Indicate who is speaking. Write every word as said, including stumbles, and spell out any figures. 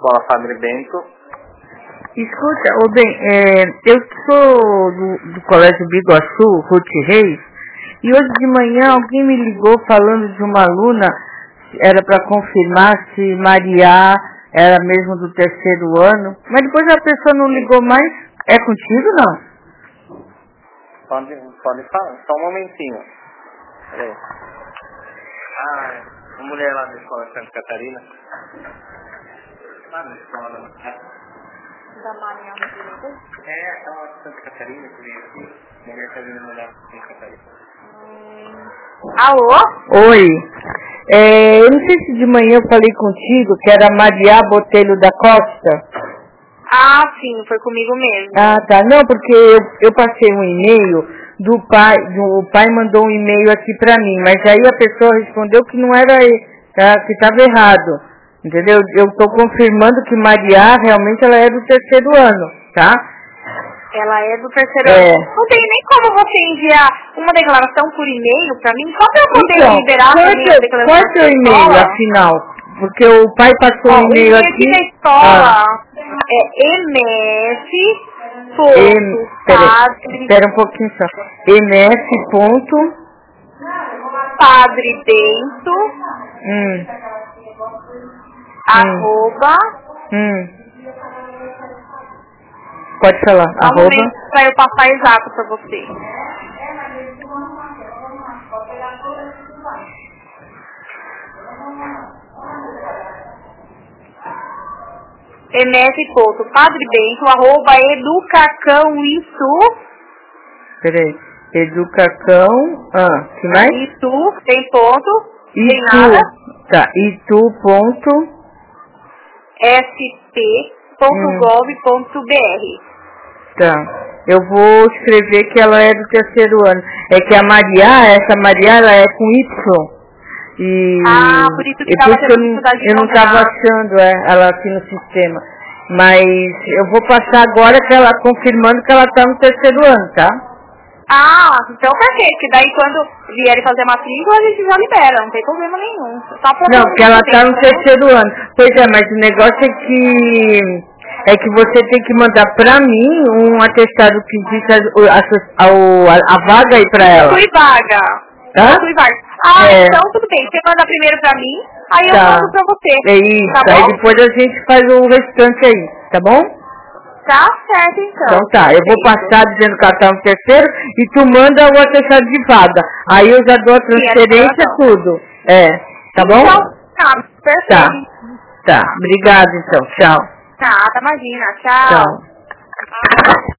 Speaker 1: Escola Padre Bento.
Speaker 2: Escuta, ô bem, é, eu sou do, do Colégio Biguaçu, Ruth Reis, e hoje de manhã alguém me ligou falando de uma aluna, era para confirmar se Maria era mesmo do terceiro ano, mas depois a pessoa não ligou mais. É contigo, não?
Speaker 1: Pode, pode falar, só um momentinho. Peraí. Ah, uma mulher lá da escola Santa Catarina. Lá na escola,
Speaker 3: Da Maria Rodrigues?
Speaker 1: é, aquela de Santa Catarina que veio aqui. A mulher tá vindo olhar pra Santa Catarina.
Speaker 3: Hum. Alô?
Speaker 2: Oi. É, eu não sei se de manhã eu falei contigo que era Maria Botelho da Costa.
Speaker 3: Ah, sim, foi comigo mesmo.
Speaker 2: Ah, tá. Não, porque eu, eu passei um e-mail do pai, do, o pai mandou um e-mail aqui pra mim, mas aí a pessoa respondeu que não era ele, tá, que estava errado. Entendeu? Eu estou confirmando que Maria realmente ela é do terceiro ano, tá?
Speaker 3: Ela é do terceiro
Speaker 2: É.
Speaker 3: ano. Não tem nem como você enviar uma declaração por e-mail pra mim, só pra eu poder
Speaker 2: Então,
Speaker 3: liberar
Speaker 2: qual
Speaker 3: pra
Speaker 2: é
Speaker 3: mim
Speaker 2: teu,
Speaker 3: a declaração
Speaker 2: qual é teu e-mail,
Speaker 3: escola?
Speaker 2: afinal? Porque o pai passou
Speaker 3: Ó,
Speaker 2: um
Speaker 3: o
Speaker 2: e-mail
Speaker 3: e-mail
Speaker 2: aqui.
Speaker 3: aqui da escola
Speaker 2: Ah,
Speaker 3: é ms
Speaker 2: em,
Speaker 3: ponto
Speaker 2: peraí,
Speaker 3: padre
Speaker 2: espera um pouquinho só. ms ponto,
Speaker 3: padre Bento
Speaker 2: hum,
Speaker 3: arroba
Speaker 2: hum, pode falar,
Speaker 3: só um
Speaker 2: arroba,
Speaker 3: momento pra eu passar exato pra você. ms ponto padre Bento arroba educacão isso
Speaker 2: peraí, educacão, ah, que mais?
Speaker 3: isso tem ponto tem
Speaker 2: Itu,
Speaker 3: nada
Speaker 2: tá, itu ponto,
Speaker 3: sp ponto gov ponto br.
Speaker 2: tá. Eu vou escrever que ela é do terceiro ano. É que a Maria, essa Maria, ela é com Y. E,
Speaker 3: Ah, por isso que
Speaker 2: e
Speaker 3: tava
Speaker 2: por isso que eu
Speaker 3: tendo
Speaker 2: não,
Speaker 3: dificuldade de
Speaker 2: eu não estava
Speaker 3: encontrar.
Speaker 2: achando é, ela aqui no sistema. Mas eu vou passar agora que ela confirmando que ela está no terceiro ano, tá?
Speaker 3: Ah, então perfeito, que daí quando vierem fazer a matrícula a gente já libera, não tem problema nenhum. Só pra
Speaker 2: Não, porque ela está no
Speaker 3: né?
Speaker 2: terceiro ano. Pois é, mas o negócio é que é que você tem que mandar pra mim um atestado que diz a, a, a, a vaga aí pra ela.
Speaker 3: Possui vaga.
Speaker 2: Tá?
Speaker 3: Possui vaga. Ah,
Speaker 2: É.
Speaker 3: então tudo bem, você manda primeiro pra mim, aí eu
Speaker 2: Tá.
Speaker 3: mando pra você.
Speaker 2: É isso,
Speaker 3: Tá
Speaker 2: aí
Speaker 3: bom?
Speaker 2: depois a gente faz o restante aí, tá bom?
Speaker 3: Tá certo então.
Speaker 2: Então tá, eu vou
Speaker 3: Perfeito.
Speaker 2: passar dizendo que ela tá no terceiro e tu manda o atestado de vaga. Aí eu já dou a transferência
Speaker 3: declaração.
Speaker 2: tudo. É, tá bom?
Speaker 3: Então, tá,
Speaker 2: Tá,
Speaker 3: perfeito.
Speaker 2: tá. Obrigada então, tchau.
Speaker 3: Tá, tá, imagina. Tchau.
Speaker 2: Tchau.